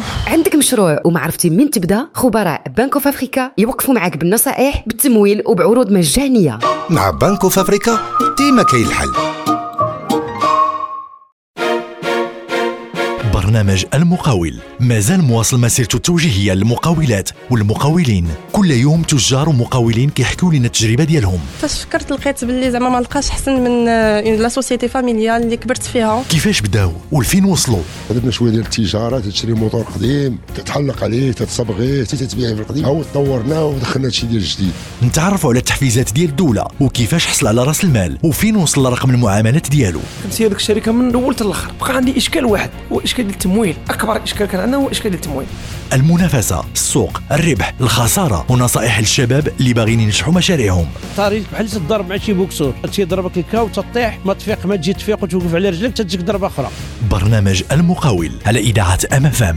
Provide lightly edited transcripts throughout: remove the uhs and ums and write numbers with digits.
عندك مشروع وما عرفتي من تبدا؟ خبراء بنك اوف افريكا يوقفوا معاك بالنصائح بالتمويل وبعروض مجانيه. مع بنك اوف افريكا ديما كاين الحل. برنامج المقاول مازال مواصل مسيرته التوجيهية للمقاولات والمقاولين. كل يوم تجار ومقاولين كيحكوا لنا التجربة ديالهم. فاش فكرت لقيت باللي زعما ما لقاش احسن من لا سوسيتي فاميليال اللي كبرت فيها. كيفاش بداو والفين وصلوا؟ درنا شويه ديال التجاره، تشري موتور قديم تتحلق عليه تتصبغيه تتبيعه في القديم، هاو طورناه ودخلنا هادشي ديال الجديد. نتعرفوا على التحفيزات ديال الدولة وكيفاش حصل على راس المال وفين وصل لرقم المعاملات ديالو. كنت هي ديك الشركه من الاول حتى الاخر، بقى عندي اشكال واحد، هو اشكال ديال التمويل. اكبر اشكال كان عندنا هو اشكال ديال التمويل. المنافسة، السوق، الربح، الخسارة ونصائح للشباب اللي باغيين ينجحوا مشاريعهم. طريق بحال تضرب مع شي بوكسور، تيضربك الكاو تطيح ما تفيق ما تجي تفيق وتوقف على رجلك تجيك ضربة أخرى. برنامج المقاول على إذاعة MFM.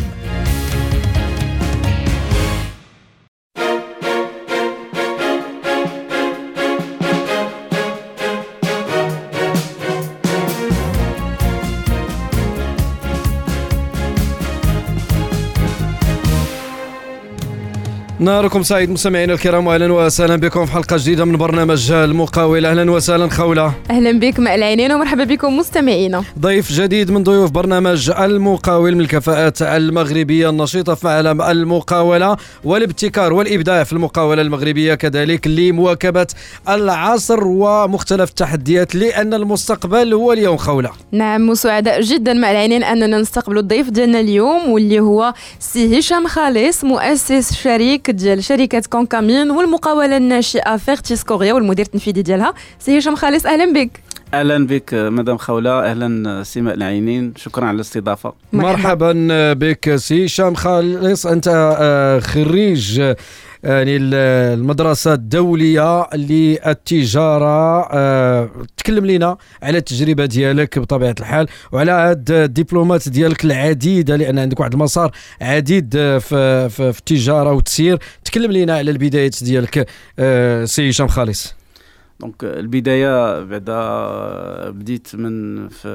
نهاركم سعيد مستمعينا الكرام، واهلا وسهلا بكم في حلقه جديده من برنامج المقاول. اهلا وسهلا خوله. اهلا بك مع العينين ومرحبا بكم مستمعينا. ضيف جديد من ضيوف برنامج المقاول من الكفاءات المغربيه النشيطه في عالم المقاوله والابتكار والابداع في المقاوله المغربيه، كذلك لمواكبه العصر ومختلف التحديات، لان المستقبل هو اليوم. خوله. نعم، وسعداء جدا مع العينين اننا نستقبل الضيف ديالنا اليوم، واللي هو سي هشام خالص، مؤسس شريك ديال شركه كونكامين والمقاوله الناشئه فيرتيس كوريا والمدير التنفيذي ديالها. سي هشام خالص، اهلا بك. اهلا بك مدام خوله، اهلا سماء العينين، شكرا على الاستضافه. مرحبا بك سي هشام خالص. انت خريج يعني المدرسة الدولية للتجارة. تكلم لنا على التجربة ديالك بطبيعة الحال وعلى هاد الدبلومات ديالك العديدة، لأن عندك واحد المسار عديد في التجارة والتسيير. تكلم لنا على البدايات ديالك سي هشام خالص. دونك البدايه بعدا بديت من في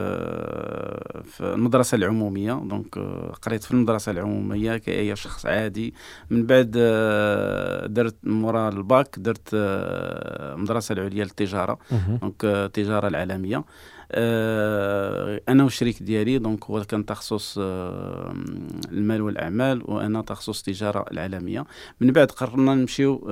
المدرسه العموميه. دونك قريت في المدرسه العموميه كأي شخص عادي. من بعد درت مورا الباك درت المدرسه العليا للتجاره، دونك التجاره العالميه. انا والشريك ديالي دونك هو كان تخصص المال والاعمال وانا تخصص التجاره العالميه. من بعد قررنا نمشيو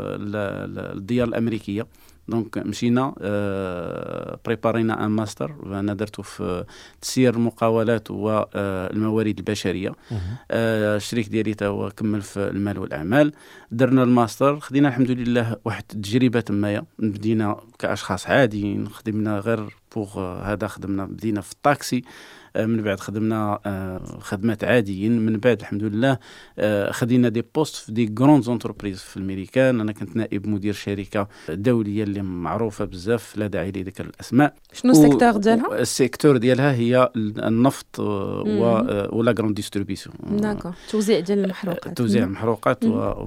للديار الامريكيه. دونك مشينا بريبارينا ان ماستر، انا درته في تسيير المقاولات والموارد البشريه. الشريك ديالي تا هو كمل في المال والاعمال. درنا الماستر، خدينا الحمد لله واحد التجربه تمايا. بدينا كاشخاص عاديين، خدمنا غير بوغ هذا، بدينا في الطاكسي. من بعد خدمنا خدمات عاديين. من بعد الحمد لله خدينا دي بوست في دي غران زونتربريز في الامريكان. انا كنت نائب مدير شركه دوليه اللي معروفه بزاف، لا داعي لذكر الاسماء. شنو السيكتور ديالها؟ السيكتور ديالها هي النفط ولا غران ديستريبيسيون. داكور، توزيع ديال المحروقات. توزيع المحروقات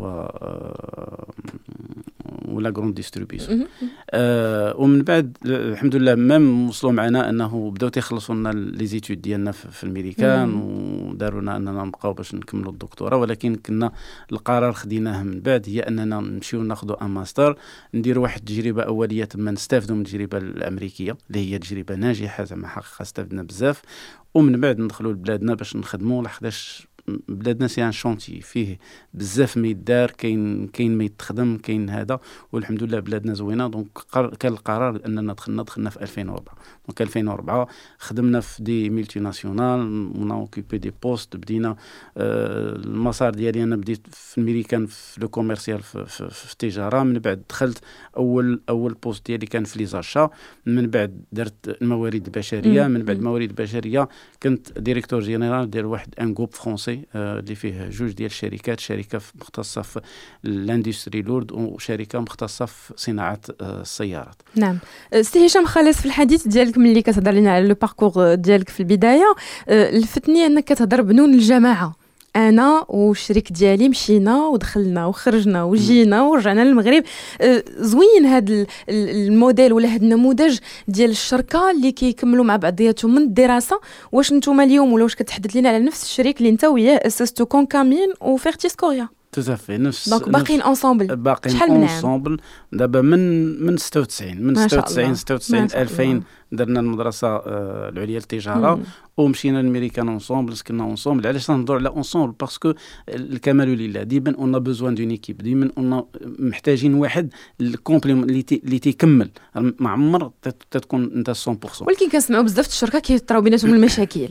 ولا غران ديستريبيسيون. ومن بعد الحمد لله ميم وصلوا معنا انه بداو تيخلصوا لنا لي زيتود ديالنا في الامريكان، وداروا لنا اننا نبقاو باش نكملوا الدكتوراه. ولكن كنا القرار خديناه من بعد هي اننا نمشيو ناخذوا ان ماستر، نديروا واحد التجربه اوليه تما نستافدوا من التجربه الامريكيه اللي هي تجربه ناجحه زعما حقيقه استفدنا بزاف. ومن بعد ندخلوا لبلادنا باش نخدموا، لحقاش بلادنا سي ان شونتي فيه بزاف ما يدار، كاين ما يتخدم، كاين هذا. والحمد لله بلادنا زوينه. دونك كان القرار اننا دخلنا في 2004. دونك 2004 خدمنا في دي ملتي ناسيونال، اون اوكوبي دي بوست. بدينا المسار ديالي انا بديت في الامريكان في لو كوميرسيال في التجاره. من بعد دخلت اول بوست ديالي كان في ليزاشا. من بعد درت الموارد البشريه. من بعد الموارد البشريه كنت ديريكتور جينيرال ديال واحد ان جروب فرونسي اللي فيه جوج ديال الشركات، شركه مختصه في الاندستري لورد وشركه مختصه في صناعه السيارات. نعم. سي هشام خالص، في الحديث ديالك ملي كتهضر لنا على لو باركور ديالك في البدايه، لفتني انك كتهضر بنون الجماعه. انا والشريك ديالي مشينا ودخلنا وخرجنا وجينا ورجعنا للمغرب. زوين هذا الموديل ولا هذا النموذج ديال الشركه اللي كيكملوا مع بعضياتهم من الدراسه. واش نتوما اليوم ولا واش كتحدث لنا على نفس الشريك اللي انت وياه اسستو كونكامين وفيرتيس كوريا؟ تزافي نفس دونك باقيين انصامبل. باقيين انصامبل دابا من 96 2000 درنا المدرسه العليا للتجاره ومشينا للميريكان انصامبل سكننا انصامبل. علاش نهضروا على انصامبل؟ باسكو الكمال لله ديما اون بوزوان دون ايكيب، ديما محتاجين واحد الكومبليمون اللي تيكمل. ما عمر تكون انت 100%. ولكن كنسمعوا بزاف الشركه كيطراو بيناتهم المشاكل.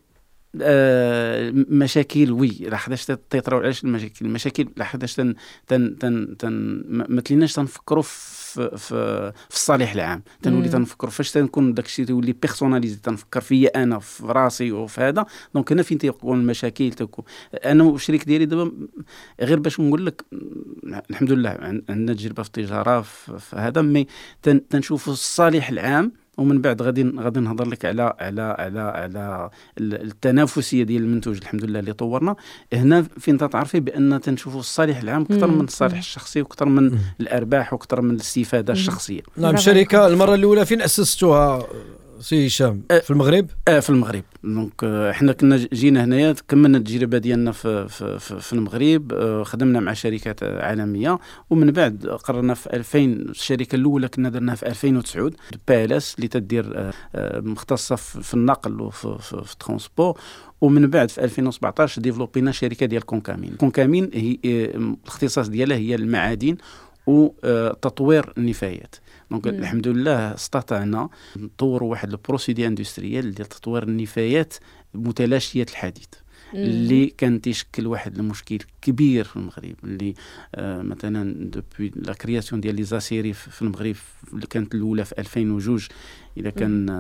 مشاكل وي راه حداش تيطراو. علاش المشاكل راه حداش ما تليناش تنفكروا في الصالح العام. تنولي تنفكروا فاش تنكون داكشي تولي بيرسوناليزي، تنفكر فيا انا في راسي وفي هذا. دونك هنا فين تيكون المشاكل. انا والشريك ديالي دابا غير باش نقول لك الحمد لله عندنا تجربه في التجاره في هذا، مي تنشوفوا الصالح العام. ومن بعد غادي نهضر لك على التنافسيه ديال المنتوج الحمد لله اللي طورنا. هنا فين تعرفي بان تنشوفوا الصالح العام اكثر من الصالح الشخصي واكثر من الارباح واكثر من الاستفاده الشخصيه. نعم. الشركه المره الاولى فين اسستوها سي هشام؟ في المغرب. في المغرب. دونك احنا كنا جينا هنايا كملنا التجربه ديالنا في المغرب. خدمنا مع شركات عالميه ومن بعد قررنا في 2000 الشركه الاولى كنا درناها في 2009 بالاس اللي تدير مختصه في النقل وفي الترونسبور. ومن بعد في 2017 ديفلوبينا شركه ديال كونكامين. كونكامين هي الاختصاص ديالها هي المعادن وتطوير النفايات. دونك الحمد لله استطعنا نطوروا واحد البروسيدي اندستريال ديال تطوير النفايات متلاشيه الحديد اللي كان تيشكل واحد المشكل كبير في المغرب. اللي مثلا دوبوي لا كرياسيون ديال لي زاسيري في المغرب اللي كانت الاولى في 2002 اذا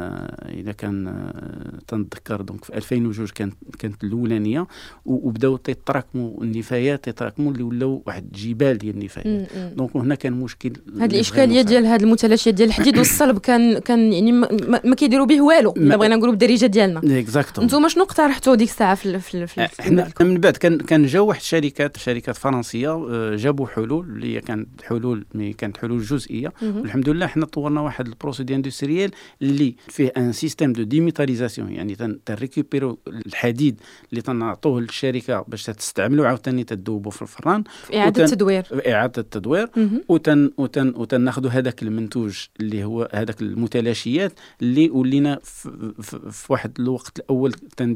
كان تنذكر. دونك في 2002 كانت الاولانيه وبداو تيتراكموا النفايات اللي ولاو واحد جبال ديال النفايات. دونك هنا كان مشكل. هذه الاشكاليه ديال هذه المتلاشيات ديال الحديد والصلب كان يعني ما كيديروا به والو. الا بغينا نقولوا بالدارجه ديالنا. نتوما شنو اقترحتوا ديك الساعه في احنا من بعد كان جاو واحد شركات فرنسيه جابوا حلول اللي كانت حلول جزئيه. والحمد لله احنا طورنا واحد البروسيدي اندستريال اللي فيه ان سيستيم دو ديميتاليزاسيون، يعني تنريكوبيرو الحديد اللي تنعطوه للشركه باش تستعملوا عاوتاني تذوبوا في الفران في اعاده التدوير وتناخذوا هذاك المنتوج اللي هو هذاك المتلاشيات اللي ولينا في واحد الوقت الاول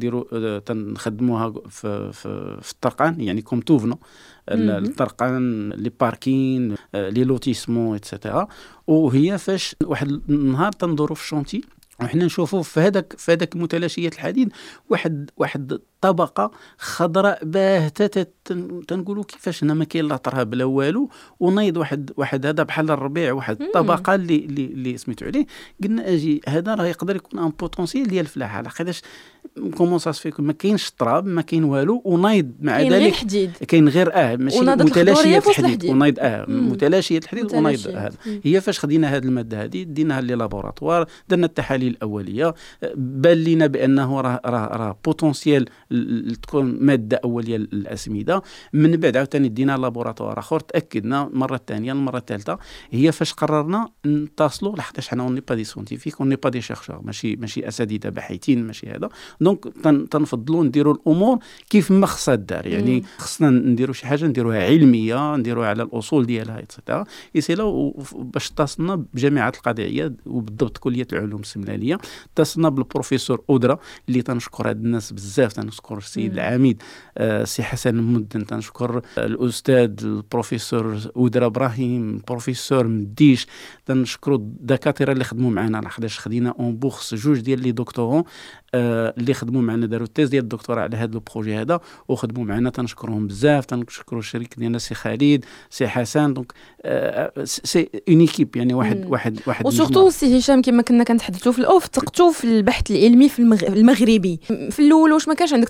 تنخدموها في الطرقان، يعني كوم توفنو الطرقان لي باركين لي لوتيسمون ايتترا. وهي فاش واحد النهار تندوروا في الشونتي وحنا نشوفوا في هذاك متلاشيات الحديد واحد طبقه خضراء باهته. تنقولوا كيفاش هنا ما كاين لا تراب لا والو، ونايض واحد هذا بحال الربيع واحد الطبقه اللي سميتو عليه. قلنا اجي هذا راه يقدر يكون ان بوتونسييل ديال الفلاحه. علاش كومون سا سفي ما كاينش تراب ما كاين والو ونايض مع ذلك كاين غير ماشي متلاشيه الحديد ونايض متلاشيه الحديد ونايض هذا. هي فاش خدينا هذه الماده هذه ديناها لي لابوراتوار درنا التحاليل الاوليه بان لينا بانه راه بوتونسييل تكون ماده اوليه للاسمده. من بعد عاوتاني دينا لابوراتوار اخر تاكدنا المره الثانيه المره الثالثه. هي فاش قررنا نتصلوا لحقاش حنا اون ني با دي سونتيفيك اون ني با دي شيرشور ماشي اساتذه باحثين ماشي هذا. دونك تنفضلوا نديروا الامور كيف ما خصها دار، يعني خصنا نديروا شي حاجه نديروها علميه نديروها على الاصول ديالها ايتترا. يسيلا باش اتصلنا بجامعه القضائيه وبالضبط كليه العلوم السملاليه. اتصلنا بالبروفيسور اودرا اللي تنشكر هاد الناس بزاف. تنشكر السيد العميد سي حسن المدن، تنشكر الاستاذ البروفيسور اودرا ابراهيم، البروفيسور مديش، تنشكروا الدكاتره اللي خدموا معنا. لحقاش خدينا اون بوخس جوج ديال لي دكتورون اللي خدموا معنا داروا التيز ديال الدكتوراه على هذا البروجي هذا وخدموا معنا. تنشكرهم بزاف. تنشكروا الشريك ديالنا سي خالد سي حسن. دونك سي اون ايكيب يعني واحد وسورتو سي هشام كما كنا كنتحدثوا في الاوف تقتوا في البحث العلمي في المغربي. في الاول واش ما كانش عندك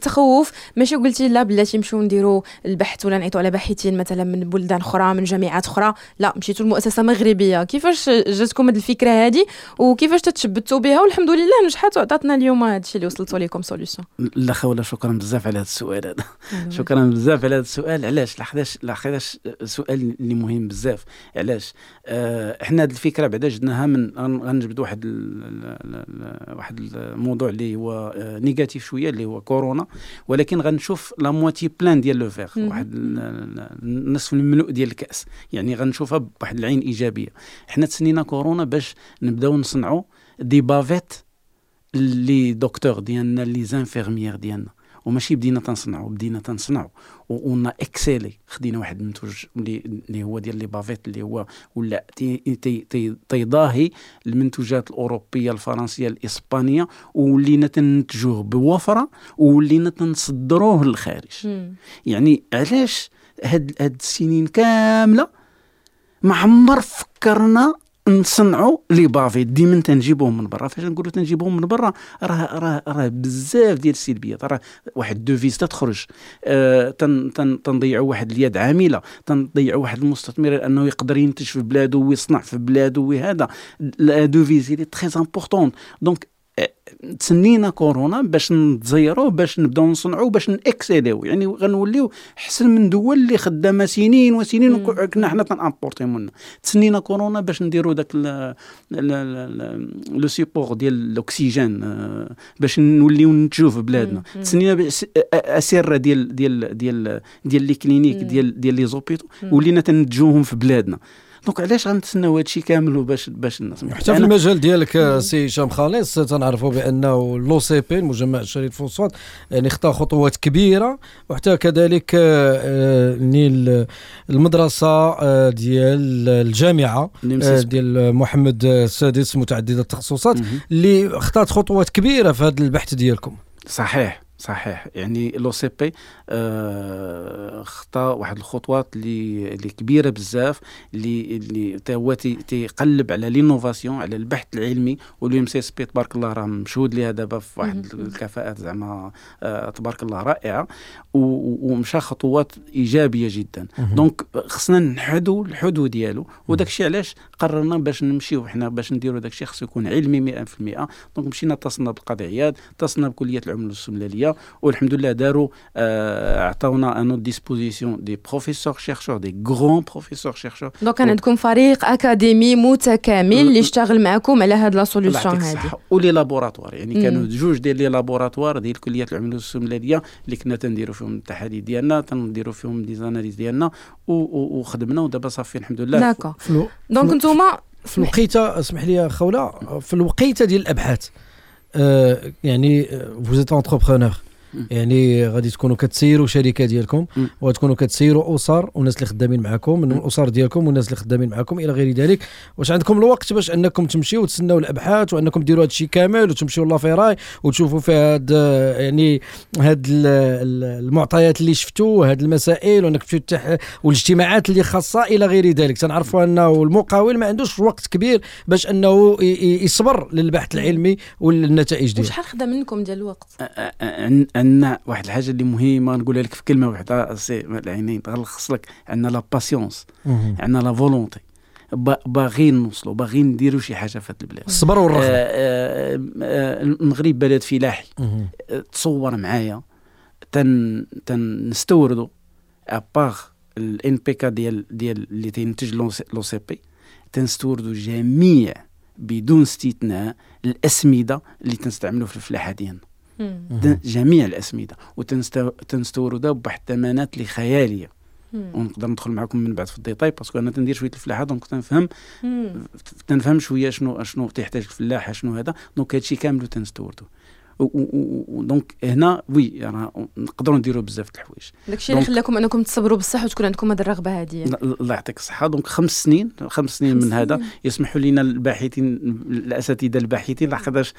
تخوف ماشي قلتي لا بلاتي نمشيو نديروا البحث ولا نعيطوا على باحثين مثلا من بلدان اخرى من جامعات اخرى، لا مشيتوا لمؤسسه مغربيه. كيفاش جاتكم هذه الفكره هذه وكيفاش تتشبتوا بها والحمد لله نجحت وعطاتنا اليوم هذا الشيء اللي وصلتوا لكم سوليوشن؟ لا خوله شكرا بزاف على هذا السؤال هذا. شكرا بزاف على هذا السؤال. علاش لاخذاش سؤال اللي مهم بزاف. علاش احنا هذه الفكره بعدا جدناها من غنجبد واحد الموضوع اللي هو نيجاتيف شويه اللي هو كورونا، ولكن غنشوف لا موتي بلان ديال لو فيغ، واحد النصف المملوء ديال الكاس، يعني غنشوفها بواحد العين ايجابيه. حنا تسنينا كورونا باش نبداو نصنعوا دي بافيت لي دكتور ديالنا لي زانفيرميير ديالنا، وماشي بدينا تنصنعوا ونا اكسيلي. خدينا واحد المنتوج اللي هو ديال لي بافيت اللي هو ولا تيضاهي المنتوجات الاوروبيه الفرنسيه الاسبانيه، ولينا تنتجوه بوفره ولينا تنصدروه للخارج. يعني علاش هاد السنين كامله ما عمر فكرنا نصنعوا لي بافيت، ديما تنجيبوهم من برا. فاش نقولوا تنجيبوهم من برا راه بزاف ديال السلبيات. راه واحد دوفيز تخرج، تنضيعوا واحد اليد عامله، تنضيعوا واحد المستثمر لانه يقدر ينتج في بلاده ويصنع في بلاده، وهذا لا دوفيز اللي تري امبورطون. دونك تسنينا كورونا باش نتزيروا، باش نبداو نصنعوا، باش نكسيديو، يعني غنوليو احسن من دول اللي خدامه سنين وسنين وكنا حنا تنامبورتي منها. تسنينا كورونا باش نديروا داك لو سيبور ديال الاكسجين باش نوليو نتجو في بلادنا. تسنينا اسير ديال لي كلينيك ديال لي زوبيتو ولينا تنتجوهم في بلادنا. دونك علاش غنتسناو هادشي كامل باش الناس حتى في المجال ديالك سي هشام خالص تنعرفوا بانه لو سي بي المجمع الشرعي للفوسفات يعني خطا خطوات كبيره، وحتى كذلك المدرسه ديال الجامعه ديال محمد السادس متعدده التخصصات اللي خطات خطوات كبيره في هذا البحث ديالكم. صحيح يعني لو سي بي خطا واحد الخطوات اللي كبيره بزاف، اللي هو تيقلب على لينوفاسيون، على البحث العلمي. واليوم سي بي تبارك الله راه مشهود ليها دابا في واحد الكفاءات زعما تبارك الله رائعه، ومشى خطوات ايجابيه جدا. دونك خصنا نحدوا الحدود ديالو، وداك الشيء علاش قررنا باش نمشيو حنا باش نديروا داك الشيء خصو يكون علمي 100%. دونك مشينا اتصلنا بالقطعيات، اتصلنا بكليه العلوم السملاليه، والحمد لله داروا عطاونا انو ديسبوزيسيون دي بروفيسور شيرشور، دي غران بروفيسور شيرشور. دونك كان عندكم فريق اكاديمي متكامل اللي اشتغل معكم على هاد لا سوليوشن هذه، ولي لابوراتوار. يعني كانوا جوج ديال لي لابوراتوار ديال كليه العلوم السملاليه اللي كنا تنديروا فيهم التحاليل ديالنا، تنديروا فيهم دي زاناليز ديالنا، وخدمنا ودابا صافي الحمد لله. داكور. دونك نتوما في الوقيته، اسمح لي خوله، في الوقيته ديال الابحاث يعني فوزيت انتربرونور، يعني غادي تكونوا كتسيروا شركه ديالكم وغتكونوا كتسيروا اسر والناس اللي خدامين معكم من الاسر ديالكم والناس اللي خدامين معكم الى غير ذلك. واش عندكم الوقت باش انكم تمشيو وتسناو الابحاث وانكم ديروا هذا الشيء كامل وتمشيو لافيراي وتشوفوا في هذا يعني هاد المعطيات اللي شفتوا هاد المسائل وانك تفتح والاجتماعات اللي خاصه الى غير ذلك؟ تنعرفوا انه المقاول ما عندوش وقت كبير باش انه يصبر للبحث العلمي والنتائج ديالو. وشحال خدا منكم ديال الوقت؟ عندنا واحد الحاجه اللي مهمه نقولها لك في كلمه واحده سي العينين تلخص لك. عندنا لا باسيونس، عندنا لا فولونتي، باغيين نوصلوا، باغيين نديروا شي حاجه في هذا البلاد. الصبر والرغبه. المغرب بلد فلاحي. تصور معايا تنستوردوا ابار الان بي كا ديال اللي تنتج لو سي بي، تنستوردوا جميع بدون استثناء الاسمده اللي تنستعملوا في الفلاحه ديالنا، جميع الاسمده، وتنستوردها بواحد الثمنات اللي خياليه. ونقدر ندخل معكم من بعد في الديتاي باسكو انا تندير شويه الفلاحه، دونك تنفهم شويه شنو تحتاج الفلاحه، شنو هذا. دونك هادشي كامل تنستوردو. دونك هنا وي نقدروا نديروا بزاف د الحوايج. داكشي اللي خلاكم انكم تصبروا بصح وتكون عندكم هذه الرغبه هذه. الله يعطيك الصحه. دونك 5 سنين من هذا يسمحوا لنا الباحثين الاساتذه الباحثين لحقاش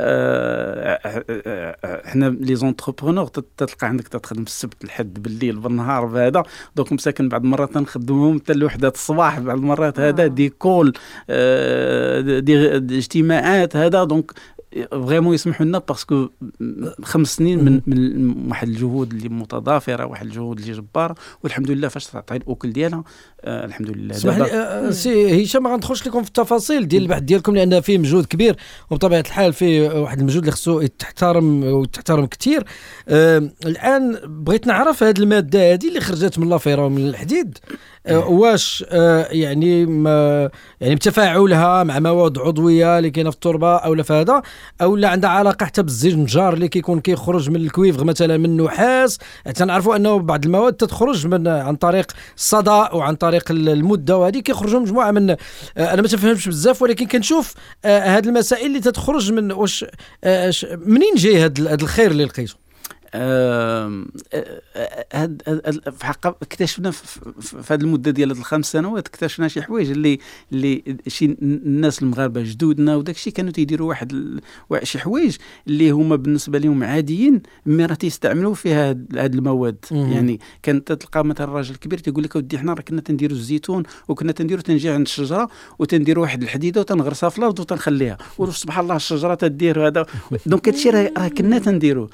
احنا لي زونتربرونور تلقى عندك تخدم السبت الحد بالليل بالنهار بهذا. دونك مساكن بعض المرات تنخدمهم حتى لوحده الصباح، بعض المرات هذا دي كول دي اجتماعات هذا. دونك فريمون يسمحوا لنا باسكو 5 سنين من واحد الجهود اللي متضافره، واحد الجهود اللي جباره، والحمد لله فاش تعطي الاكل ديالها الحمد لله. اسمح لي سي هشام، ما غندخلش لكم في التفاصيل ديال البحث ديالكم لان فيه مجهود كبير، وبطبيعه الحال فيه واحد المجهود اللي خصو يتحترم كثير. الان بغيت نعرف هذه الماده هذه اللي خرجت من لافيرا من الحديد، واش يعني بتفاعلها مع مواد عضويه اللي كاينه في التربه او لا في هذا، او لا عندها علاقه حتى بالزنجار اللي كيكون كيخرج من الكويفغ مثلا من النحاس؟ تنعرفوا انه بعض المواد تخرج عن طريق الصدى وعن طريق المده، وهذه كيخرجوا مجموعه من انا ما تفهمش بزاف، ولكن كنشوف هذه المسائل اللي تتخرج من واش منين جاي هذا الخير اللي لقيته؟ في حق اكتشفنا في هذه المده ديال 5 سنوات اكتشفنا شي حوايج اللي شي الناس المغاربه جدودنا وداك الشيء كانوا تيديروا شي حوايج اللي هما بالنسبه لهم عاديين، مي راه تيستعملوا فيها هاد المواد. يعني كانت تلقى مثلا الراجل الكبير تيقول لك اودي حنا راه كنا تنديروا الزيتون وكنا تنديروا تنجي عند الشجره وتنديروا واحد الحديده وتنغرسها في الارض وتنخليها، وسبحان الله الشجره تدير هذا. دونك هادشي راه كنا تنديروا.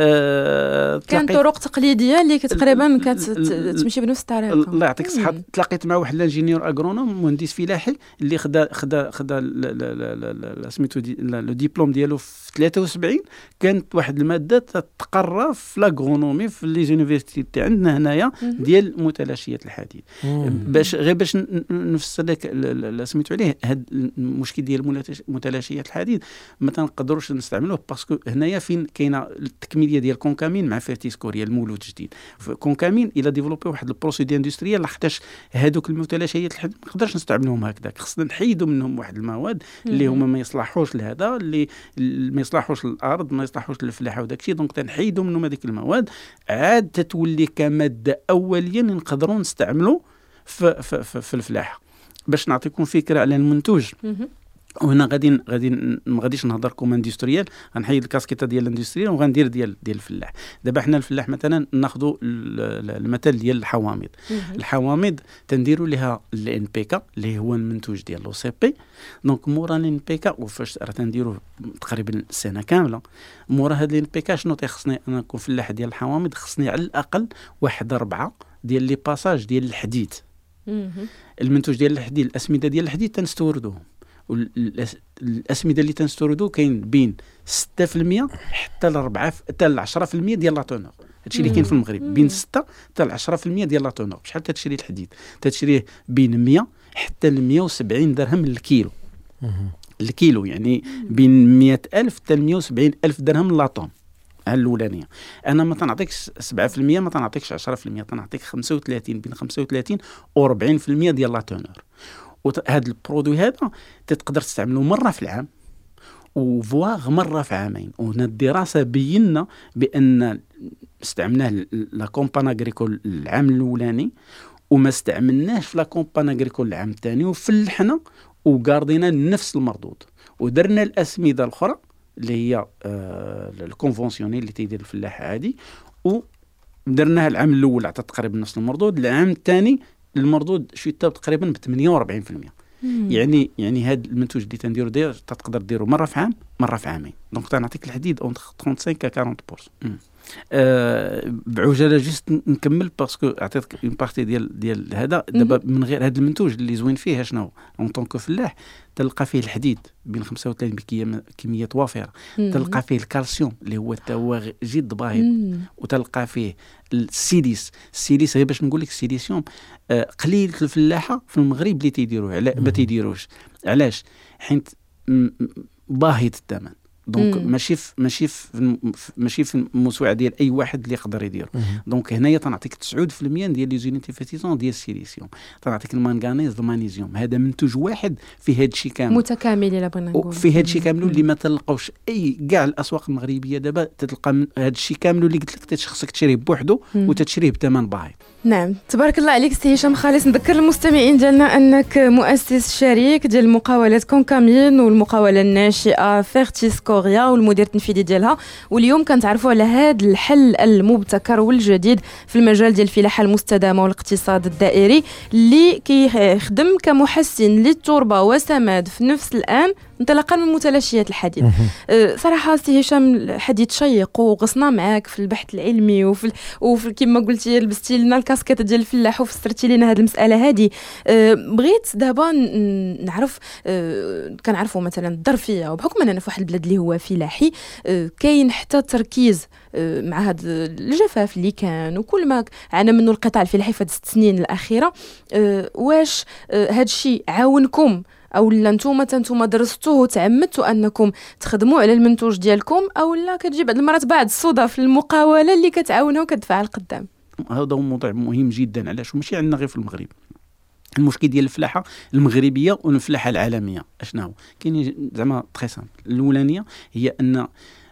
كان طرق تقليديه اللي تقريبا كتمشي بنفس الطريقه. الله يعطيك الصحه. تلاقيت مع واحد الانجينيور اغرونوم مهندس فلاحي اللي خدا سميتو لو ديبلوم ديالو في 73. كانت واحد الماده تتقرا في لاغرونومي في لي زونيفرسيتي عندنا هنايا ديال متلاشيات الحديد. باش نفسر لك سميتو عليه هذا المشكل ديال متلاشيات الحديد ما تنقدروش نستعملوه باسكو هنايا فين كاينه التكميليه ديال كونكامين مع فيرتيسكوريا المولود جديد. كونكامين الى ديفلوبي واحد البروسيدي اندستريال لاحتاج هذوك المتلاشيات الحديد ما نقدرش نستعملوهم هكذاك، خصنا نحيدوا منهم واحد المواد اللي هما ما يصلحوش لهذا، اللي ما يصلحوش للارض، ما يصلحوش للفلاحه وداك الشيء. دونك تنحيدوا منهم هذيك المواد عاد تتولي كماده اوليه نقدروا نستعملوا في الفلاحه. باش نعطيكم فكره على المنتوج، وهنا ما غاديش نهضر كوم اندستريال، غنحيد الكاسكيطه ديال الاندستريال وغندير ديال الفلاح. دابا حنا الفلاح مثلا ناخذوا المثال ديال الحوامض. الحوامض تنديروا لها الان بي كا اللي هو المنتوج ديال لو سي بي. دونك مورا الان بي كا وفاش راه تنديروه تقريبا سنه كامله، مورا هاد الان بي كا شنو تيخصني انا نكون فلاح ديال الحوامض؟ خصني على الاقل 4 ديال لي باساج ديال الحديد. المنتوج ديال الحديد، الاسمده ديال الحديد تنستوردوهم، والاسمده اللي تنستوردو كاين بين 6% حتى ل 10% ديال لا تونور. هادشي اللي كاين في المغرب بين 6 حتى ل 10% ديال لا تونور. شحال تشري الحديد؟ تشريه بين 100 حتى ل 170 درهم للكيلو. الكيلو يعني بين 100,000 حتى ل 170,000 درهم لاطون الاولانيه. انا ما تنعطيكش 7%، ما تنعطيكش 10%، تنعطيك 35 بين 35 و 40% ديال لا تونور. وهذا البرودوي هذا تقدر تستعمله مره في العام وفواغ مره في عامين. وهنا الدراسه بينا بان استعملناه لا كومبان اغريكول العام الاولاني وما استعملناش في لا كومبان اغريكول العام الثاني، وفلحنا وقاردينا نفس المردود. ودرنا الاسمده الاخرى اللي هي الكونفونسيونيل اللي تيدير الفلاح عادي، ودرناها العام الاول عطات تقريبا نفس المردود، العام الثاني المردود شويه تقريبا ب 48%. يعني هذا المنتوج اللي تنديرو تقدر ديرو مره في عام مره في عامين. دونك تنعطيك الحديد اون 35 ك 40%. بعجاله جست نكمل باسكو عطيتك اون بارتي ديال هذا. دابا من غير هذا المنتوج اللي زوين فيه شنو اون طونكو فلاح، تلقى فيه الحديد بين 35 بكميات وافره، تلقى فيه الكالسيوم اللي هو هو جد باهظ، وتلقى فيه السيليس غير باش نقول لك السيليسيوم قليل الفلاحه في المغرب اللي تيديروه. ما تيديروش علاش؟ حيت باهظ الثمن. دونك ماشي في المسوعه ديال اي واحد اللي يقدر يدير. دونك هنايا تنعطيك 9% ديال لي زونيتي فيتيزون ديال السيليسيوم، تنعطيك المنغنيز المغنيسيوم. هذا منتوج واحد في هذا الشيء كامل متكامل الا بغينا نقول في هذا الشيء كامل اللي ما تلقاوش اي كاع الاسواق المغربيه. دابا تلقى هذا الشيء كامل اللي قلت لك تخصك تشريه بوحده وتتشريه بثمن باهظ. نعم، تبارك الله عليك سي هشام خالص. نذكر المستمعين ديالنا انك مؤسس شريك ديال مقاولات كونكامين والمقاوله الناشئه فيرتيسكوريا والمدير التنفيذي ديالها، واليوم كنتعرفوا على هذا الحل المبتكر والجديد في المجال ديال الفلاحه المستدامه والاقتصاد الدائري اللي كيخدم كمحسن للتربه وسماد في نفس الان انطلاقا من متلاشيات الحديث. صراحه سي هشام حديث شيق وغصنا معاك في البحث العلمي وفي كما قلتي لبستي لنا الكاسكيت ديال الفلاح وفسرتي لنا هذه المساله هذه. بغيت دابا نعرف، كنعرفوا مثلا الظرفيه وبحكم اننا في واحد البلاد اللي هو فلاحي كاين حتى تركيز مع هذا الجفاف اللي كان وكل ما عانى منه القطاع الفلاحي في هذه 6 سنين الاخيره. واش هذا الشيء عاونكم او لا نتوما درستوه وتعمدتوا انكم تخدموا على المنتوج ديالكم، او لا كتجي بعض المرات بعض الصدف المقاوله اللي كتعاونها وكتدفع لقدام؟ هذا هو موضوع مهم جدا. علاش؟ ماشي عندنا غير في المغرب. المشكل ديال الفلاحه المغربيه والفلاحه العالميه اشنا هو كاين زعما تري سامبل. الاولانيه هي ان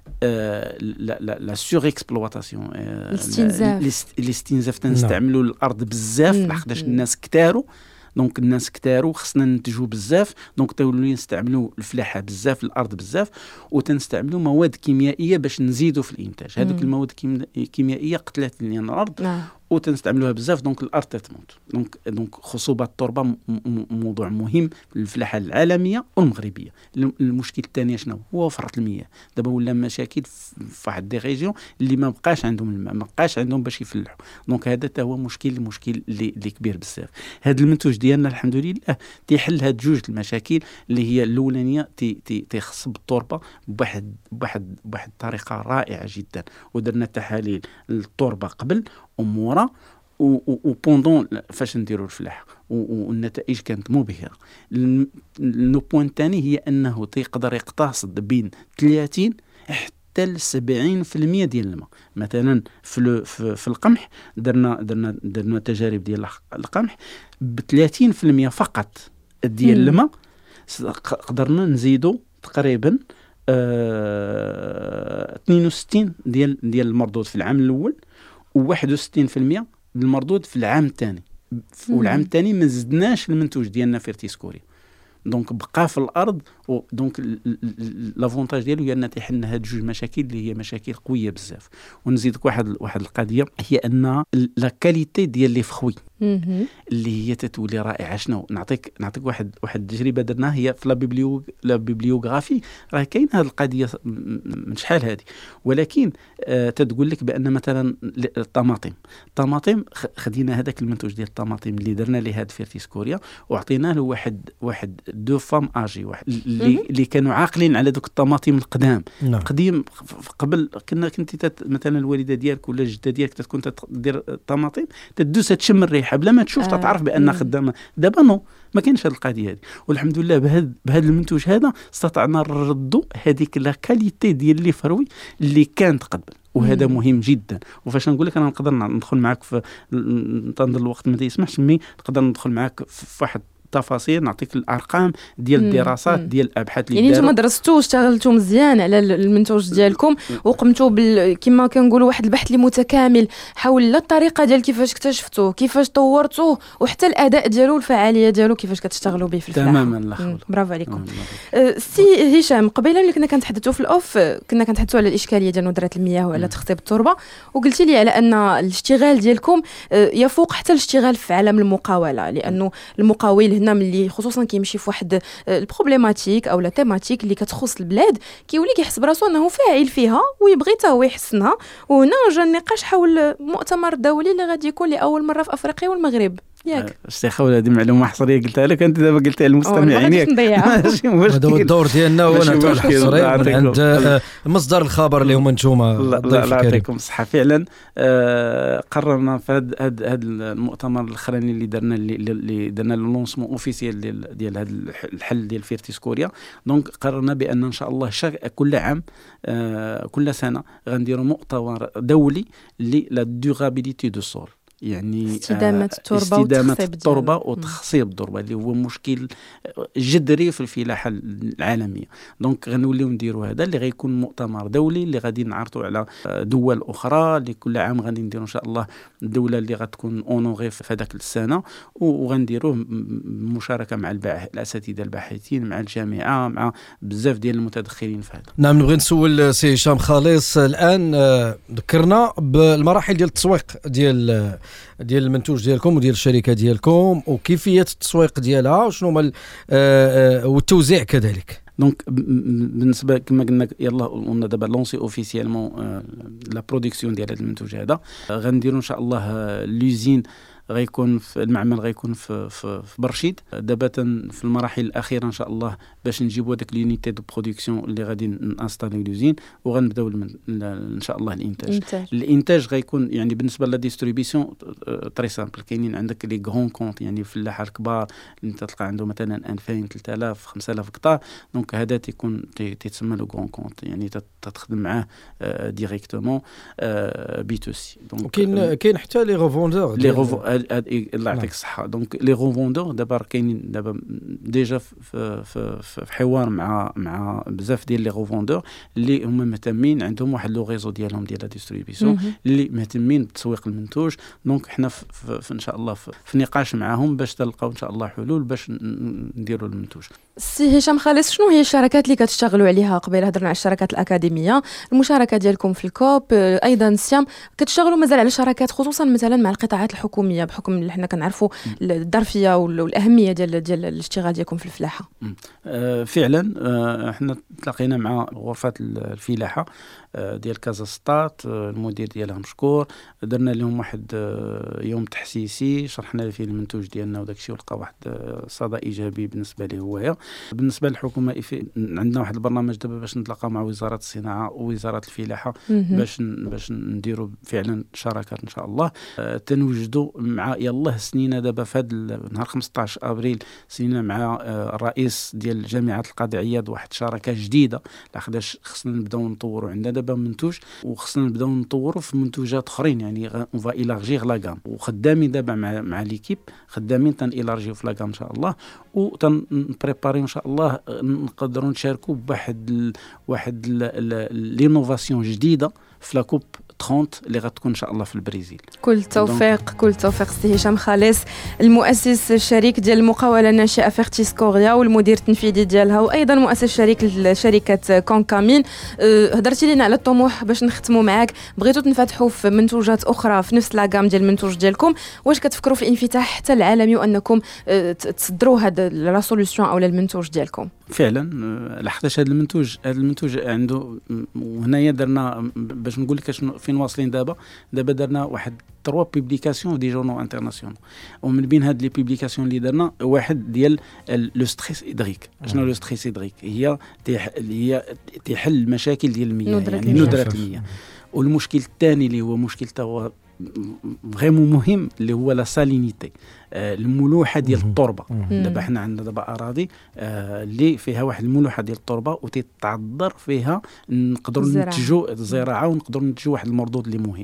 لا سور اكسبلواتاسيون، الاستنزاف تنستعملوا الارض بزاف لحقاش الناس كتاروا. دونك الناس كتاروا خصنا ننتجوا بزاف، دونك تولوا نستعملوا الفلاحه بزاف، الارض بزاف، وتنستعملوا مواد كيميائيه باش نزيدوا في الانتاج. هذوك المواد الكيميائيه قتلت لنا الارض وتنستعملوها بزاف، دونك الارض تتموت. دونك خصوبه التربه موضوع مهم للفلاحه العالميه والمغربيه. المشكل الثاني شنو هو؟ فرط المياه. دابا ولا مشاكل في واحد دي ريجيون اللي ما بقاش عندهم الماء، ما بقاش عندهم باش يفلحوا. دونك هذا حتى هو مشكل اللي كبير بزاف. هذا المنتوج ديالنا الحمد لله تيحل هاد جوج المشاكل اللي هي الاولانيه تيخصب التربه بواحد الطريقه رائعه جدا، ودرنا تحاليل التربه قبل ومورا وبوندون فاش نديروا الفلاحه، والنتائج كانت مبهره. لو بوين الثاني هي انه تيقدر يقتصد بين 30 حتى ل 70% ديال الماء. مثلا في القمح درنا تجارب ديال القمح ب 30% فقط ديال الماء قدرنا نزيدوا تقريبا 62 ديال المردود في العام الاول، و61% المردود في العام الثاني. والعام الثاني ما زدناش المنتوج ديالنا فيرتيسكوريا، دونك بقى في الارض. دونك لافونتاج ديالو هي ان تيحلنا هاد جوج مشاكل اللي هي مشاكل قويه بزاف. ونزيدك واحد القضيه هي ان لا كاليتي ديال لي فخوي اللي هي تتولي رائعه. شنو نعطيك واحد التجربه درناها هي في لا بيبليوغرافي. راه كاين هذه القضيه من شحال هذه، ولكن تتقول لك بان مثلا الطماطم خدينا هذاك المنتوج ديال الطماطم اللي درنا ليه هاد فيرتيسكوريا وعطيناه له واحد دو فام اجي اللي كانوا عاقلين على دوك الطماطم القدام. قديم قبل كنتي مثلا الوالده ديالك ولا الجده ديالك تكون تدير الطماطم تدوس تشم الريحه بلا ما تشوف تعرف بان خدامه. دابا نو ما كاينش هذه القضيه هذه، والحمد لله بهذا المنتوج هذا استطعنا نردوا هذيك لا كاليتي ديال لي فروي اللي كانت قبل، وهذا مهم جدا. وفاش نقول لك انا نقدر ندخل معك في تنظر الوقت ما يسمحش، مي نقدر ندخل معك في واحد تفاصيل، نعطيك الارقام ديال الدراسات ديال الابحاث اللي يعني نتوما درستوا واشتغلتوا مزيان على المنتوج ديالكم وقمتوا كما كنقولوا واحد البحث اللي متكامل حول الطريقه ديال كيفاش اكتشفتوه، كيفاش طورتوه، وحتى الاداء ديالو والفعاليه ديالو كيفاش كتشتغلوا به في الفلاحه. تماما الله برافو عليكم. سي هشام، قبيله ملي كنا كنتحدثوا في الاوف كنا كنتحدثوا على الاشكاليه ديال ندره المياه وعلى تخصيب التربه، وقلتي لي على ان الاشتغال ديالكم يفوق حتى الاشتغال في عالم المقاوله، لانه المقاول هنا ملي خصوصا كيمشي في واحد البروبليماتيك او لا تيماتيك اللي كتخص البلاد كيولي كيحس براسو انه فاعل فيها ويبغي حتى هو يحسنها. وهنا جا النقاش حول مؤتمر دولي اللي غادي يكون لاول مره في افريقيا والمغرب، ياك؟ الشيخ هذه معلومه حصريه قلتها لك انت، دابا قلتها للمستمعين ياك. ماشي مشكل، هذا هو الدور ديالنا وانا الحصري من عند مصدر الخبر اللي هما نتوما. الله يعطيكم الصحه. فعلا قررنا في هذا المؤتمر الاخراني اللي درنا لونسمون اوفيسيال ديال هذا الحل ديال فيرتيسكوريا. دونك قررنا بان ان شاء الله كل عام كل سنه غنديروا مؤتمر دولي لا دورابيليتي دو سول، يعني استدامة التربة وتخصيب التربة اللي هو مشكل جذري في الفلاحة العالمية. دونك غنوليو نديروا هذا اللي غيكون مؤتمر دولي اللي غادي نعرضوا على دول أخرى، اللي كل عام غادي نديروا إن شاء الله الدولة اللي غتكون أونوغي في هذاك السنة، وغنديروه بمشاركة مع الأساتذة الباحثين مع الجامعة مع بزاف ديال المتدخلين في هذا. نعم، نبغي نسول سي هشام خالص الآن، ذكرنا بالمراحل ديال التسويق ديال المنتوج ديالكم وديال الشركه ديالكم وكيفيه التسويق ديالها وشنو هما والتوزيع كذلك. دونك بالنسبه كما قلنا يلا قلنا دابا لونسي اوفيسيالمون لا برودكسيون ديال هذا المنتوج هذا. غنديروا ان شاء الله لوزين غيكون في المعمل غيكون في برشيد دابا في المراحل الاخيره ان شاء الله باش نجيبوا هذاك لونيتي دو برودكسيون اللي غادي نانستاليو لوزين وغنبداو ان شاء الله الانتاج غيكون يعني بالنسبه لا ديستريبيسيون تري سامبل. كاينين عندك لي غران كونت يعني الفلاحه الكبار اللي انت تلقى عنده مثلا 2000 3000 5000 هكتار، دونك هذا تيتسمى لو غران كونت يعني تخدم معاه ديريكتومون بي تو سي. دونك كاين حتى لي ريفوندور الله يعطيك الصحه. دونك لي ريفوندور دابا كاينين دابا ديجا في حوار مع بزاف ديال لي ريفوندور اللي هما مهتمين عندهم واحد لو ريزو ديالهم ديال لا ديستريبيسيون اللي مهتمين بتسويق المنتوج. دونك حنا في ان شاء الله في نقاش معاهم باش تلقاو ان شاء الله حلول باش نديروا المنتوج. سي هشام خالص، شنو هي الشراكات اللي كتشتغلوا عليها؟ قبيله هضرنا على الشراكات الاكاديميه، المشاركه ديالكم في الكوب، ايضا سيام كتشتغلوا مازال على شراكات خصوصا مثلا مع القطاعات الحكوميه بحكم اللي حنا كنعرفوا الظرفيه والاهميه ديال الاشتغال ديالكم في الفلاحه؟ فعلا احنا تلاقينا مع غرفه الفلاحه ديال كازا ستات، المدير ديالها مشكور، درنا لهم واحد يوم تحسيسي شرحنا فيه المنتوج ديالنا وداك الشيء ولقى واحد صدى ايجابي بالنسبه ليه هويا. بالنسبه للحكومه عندنا واحد البرنامج دابا باش نتلاقى مع وزاره الصناعه ووزاره الفلاحه باش نديروا فعلا شراكات ان شاء الله. تنوجدوا مع يلاه سنينا دابا في هذا نهار 15 ابريل سنينا مع الرئيس ديال الجامعه القاضي عياض واحد شراكه جديده لحقاش خصنا نبداو نطوروا عندنا دابا منتوج وخصنا نبداو نطوروا في منتوجات اخرين يعني اون فا إيلارجيغ لا غام، وخدامين دابا مع ليكيب خدامين تنإيلارجيو في لا غام ان شاء الله وتنبريباريو ان شاء الله نقدروا نشاركوا بواحد لينوفاسيون جديده في لا كوب 30 اللي غتكون ان شاء الله في البرازيل. كل التوفيق سي هشام خالص، المؤسس الشريك ديال المقاوله الناشئه فيرتيسكوريا والمدير التنفيذي ديالها وايضا مؤسس شريك لشركه كونكامين. هضرتي لنا على الطموح باش نختموا معاك، بغيتوا تنفتحوا في منتوجات اخرى في نفس لاغام ديال المنتوج ديالكم، واش كتفكروا في انفتاح حتى العالمي وانكم تصدروا هذا لا سوليوشن او المنتوج ديالكم؟ فعلا لحقاش هذا المنتوج عنده، وهنايا درنا باش نقول لك شنو فين واصلين دابا درنا واحد 3 بيبليكاسيون دي جورنال انترناسيونال، ومن بين هاد لي بيبليكاسيون اللي درنا واحد ديال لو ستريس هيدريك. شنو لو ستريس هيدريك؟ هي تحل المشاكل ديال المياه يعني ندرة المياه. والمشكل الثاني اللي هو مشكل هو فريمون مهم اللي هو لا سالينيتي، الملوحه ديال التربه. دابا حنا عندنا دابا اراضي اللي فيها واحد الملوحه ديال التربه وتتعذر فيها نقدروا ننتجوا الزراعه ونقدروا ننتجوا واحد المردود اللي مهم.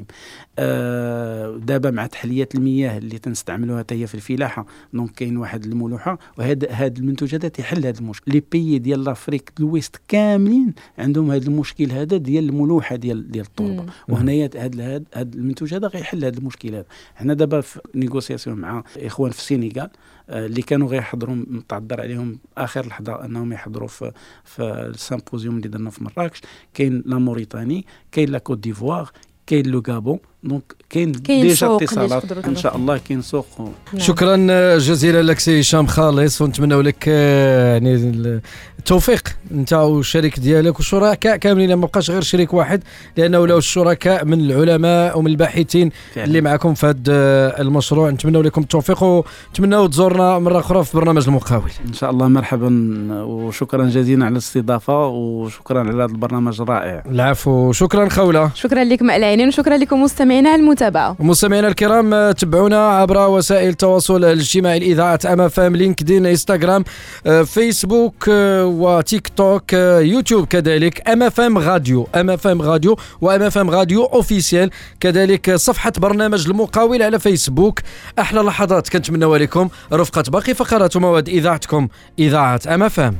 دابا مع تحليات المياه اللي تنستعملوها حتى هي في الفلاحه، دونك كاين واحد الملوحه، وهذا المنتوج هذا تيحل هذا المشكل. لي بيي ديال لافريك الويست كاملين عندهم هذا المشكل هذا ديال الملوحه ديال التربه، وهنايا هذا المنتوج هذا غيحل هذا المشكل هذا. حنا دابا في نيغوسياسيون مع اخوان في السنغال اللي كانوا غيحضروا، متعذر عليهم اخر لحظه انهم يحضروا في السيمبوزيوم اللي درنا في مراكش. كاين لا موريتاني، كاين لا كوت ديفوار، كاين لو غابون، دونك كاين ديجا اتصالات ان شاء الله، كاين سوق. شكرا جزيلا لك سي هشام خالص، ونتمنوا لك يعني التوفيق انت والشريك ديالك والشركاء كاملين، ما بقاش غير شريك واحد، لانه ولاو الشركاء من العلماء ومن الباحثين فعلا اللي معكم في هذا المشروع. نتمنوا لكم التوفيق ونتمنوا تزورنا مره اخرى في برنامج المقاول ان شاء الله. مرحبا وشكرا جزيلا على الاستضافه وشكرا على هذا البرنامج الرائع. العفو، شكرا خوله. شكرا لك مع العينين، وشكرا لكم مستمعينا على المتابعه. مستمعينا الكرام، تبعونا عبر وسائل التواصل الاجتماعي الاذاعه اما فام، لينكدين، انستغرام، فيسبوك وتيك توك، يوتيوب كذلك، اما فام راديو واما فام راديو اوفيسيال، كذلك صفحه برنامج المقاول على فيسبوك. احلى لحظات كنتمنوا لكم رفقه باقي فقرات ومواد اذاعتكم اذاعه اما فام.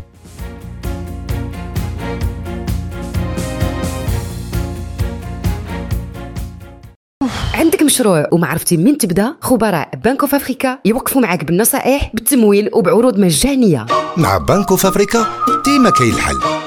عندك مشروع وما عرفتي من تبدا؟ خبراء بنك اوف افريكا يوقفوا معك بالنصائح، بالتمويل وبعروض مجانيه. مع بنك اوف افريكا ديما كاين الحل.